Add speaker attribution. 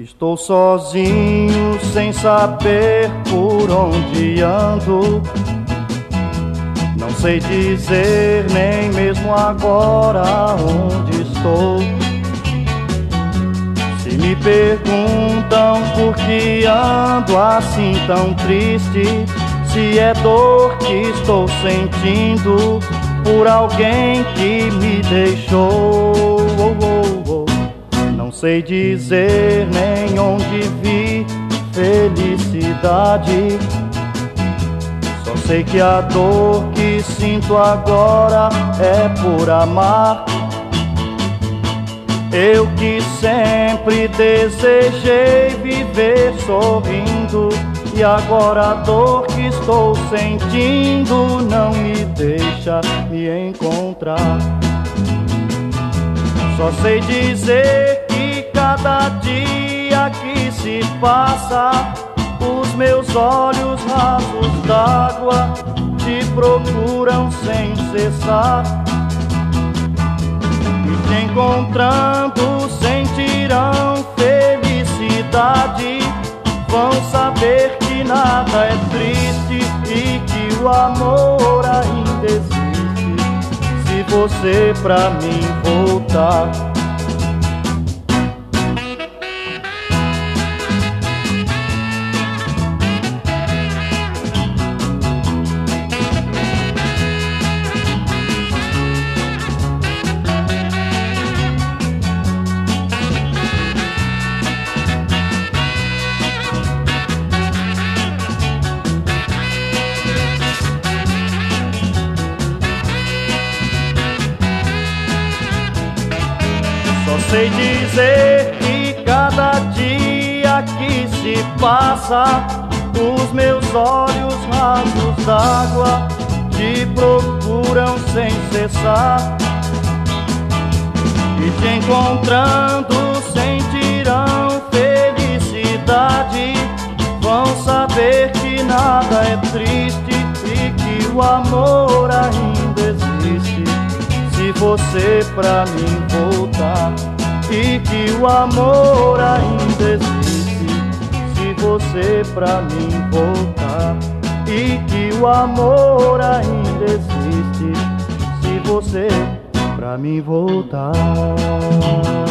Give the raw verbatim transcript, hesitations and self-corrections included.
Speaker 1: Estou sozinho, sem saber por onde ando. Não sei dizer nem mesmo agora onde estou. Se me perguntam por que ando assim tão triste, se é dor que estou sentindo por alguém que me deixou. Oh, oh, oh. Não sei dizer nem onde vi felicidade. Só sei que a dor que sinto agora é por amar. Eu que sempre desejei viver sorrindo, e agora a dor que estou sentindo não me deixa me encontrar. Só sei dizer que cada dia que se passa, os meus olhos rasos d'água te procuram sem cessar. E te encontrando sentirão felicidade. Vão saber que nada é triste e que o amor ainda existe, se você pra mim voltar. Só sei dizer que cada dia que se passa, os meus olhos rasos d'água te procuram sem cessar. E te encontrando sentirão felicidade. Vão saber que nada é triste e que o amor ainda existe, se você pra mim voltar. E que o amor ainda existe, se você pra mim voltar. E que o amor ainda existe, se você pra mim voltar.